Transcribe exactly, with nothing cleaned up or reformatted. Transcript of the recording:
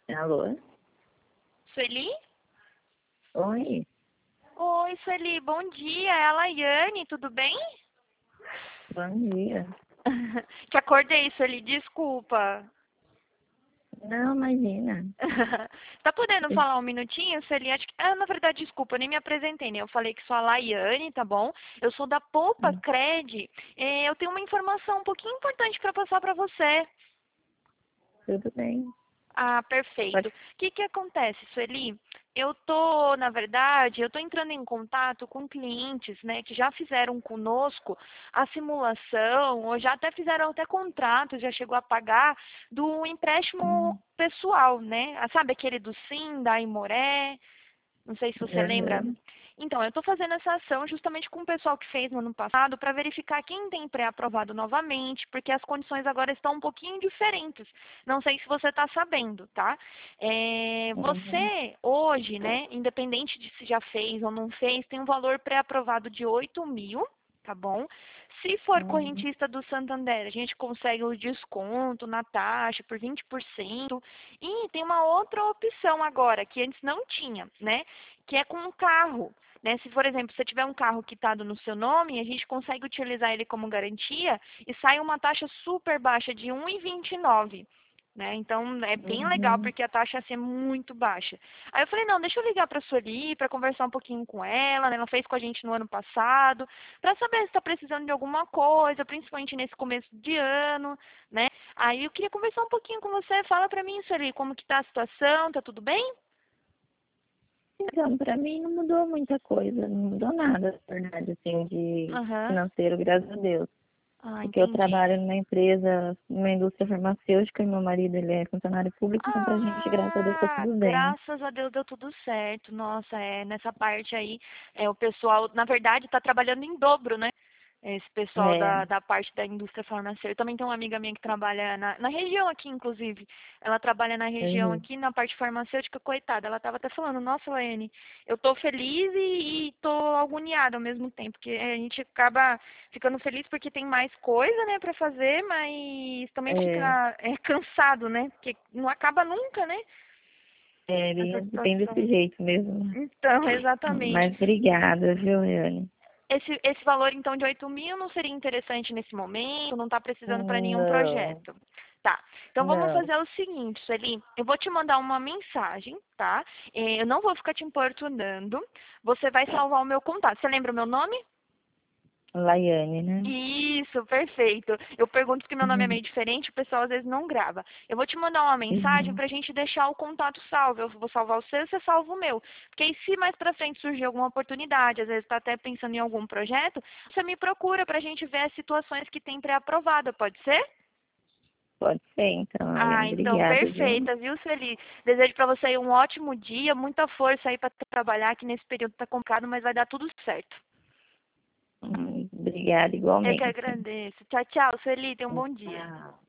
Alô? Sueli? Oi, Oi, Sueli, bom dia. É a Laiane, tudo bem? bom dia. Te acordei, Sueli, desculpa. Não, imagina. Tá podendo falar um minutinho, Sueli? Acho que... Ah, na verdade, desculpa, eu nem me apresentei, né? Eu falei que sou a Laiane, tá bom? Eu sou da Poupa Cred. Eh, Eu tenho uma informação um pouquinho importante para passar para você. Tudo bem? Ah, Pode... perfeito. O que que acontece, Sueli? Eu tô, na verdade, eu tô entrando em contato com clientes, né, que já fizeram conosco a simulação, ou já até fizeram até contrato, já chegou a pagar do empréstimo Hum, pessoal, né? Ah, sabe aquele do Sim, da Imoré? Não sei se você lembra. aham, Então, eu estou fazendo essa ação justamente com o pessoal que fez no ano passado para verificar quem tem pré-aprovado novamente, porque as condições agora estão um pouquinho diferentes. Não sei se você está sabendo, tá? É, aham, você, hoje, né, independente de se já fez ou não fez, tem um valor pré-aprovado de oito mil, tá bom? Se for aham, correntista do Santander, a gente consegue o desconto na taxa por vinte por cento. E tem uma outra opção agora, que antes não tinha, né? Que é com um carro. Né? Se, por exemplo, você tiver um carro quitado no seu nome, a gente consegue utilizar ele como garantia e sai uma taxa super baixa de um vírgula vinte e nove. Né? Então é bem legal aham. porque a taxa assim, é muito baixa. Aí eu falei, não, deixa eu ligar para a Sueli para conversar um pouquinho com ela, né? Ela fez com a gente no ano passado, para saber se está precisando de alguma coisa, principalmente nesse começo de ano, né? Aí eu queria conversar um pouquinho com você, fala para mim, Sueli, como que tá a situação, tá tudo bem? Então, para mim não mudou muita coisa, não mudou nada, na verdade, assim, de Aham. financeiro, graças a Deus. Ah, Porque eu entendi. trabalho numa empresa, numa indústria farmacêutica e meu marido, ele é funcionário público, então pra gente, graças a Deus, tá Ah, tudo bem. graças a Deus deu tudo certo. Nossa, é, nessa parte aí, é, o pessoal, na verdade, está trabalhando em dobro, né? Esse pessoal É, da, da parte da indústria farmacêutica. Eu também tenho uma amiga minha que trabalha na, na região aqui, inclusive. Ela trabalha na região uhum. aqui, na parte farmacêutica, coitada. Ela estava até falando, nossa, Laiane, eu tô feliz e, e tô agoniada ao mesmo tempo, porque a gente acaba ficando feliz porque tem mais coisa, né, para fazer, mas também É, fica é, cansado, né? Porque não acaba nunca, né? é Essa bem, bem situação. desse jeito mesmo, né? Então, exatamente. Mas obrigada, viu, Yane? Esse, esse valor, então, de oito mil não seria interessante nesse momento, não está precisando para nenhum Não, projeto. Tá, então vamos não. fazer o seguinte, Sueli, eu vou te mandar uma mensagem, tá? Eh, Eu não vou ficar te importunando, você vai salvar o meu contato. Você lembra o meu nome? Laiane, né? Isso, perfeito. Eu pergunto porque meu nome é Uhum. meio diferente, o pessoal às vezes não grava. Eu vou te mandar uma mensagem Uhum. pra gente deixar o contato salvo. Eu vou salvar o seu, você salva o meu. Porque aí se mais pra frente surgir alguma oportunidade, às vezes tá até pensando em algum projeto, você me procura pra gente ver as situações que tem pré-aprovada, pode ser? Pode ser, então, Ah, Laiane. então Obrigada, viu? perfeita, viu, Sueli? Desejo pra você aí um ótimo dia, muita força aí pra trabalhar, que nesse período tá complicado, mas vai dar tudo certo. Hum, Obrigada, Eu que igualmente. agradeço. Tchau, tchau, Sueli, tenha um bom dia. Tchau.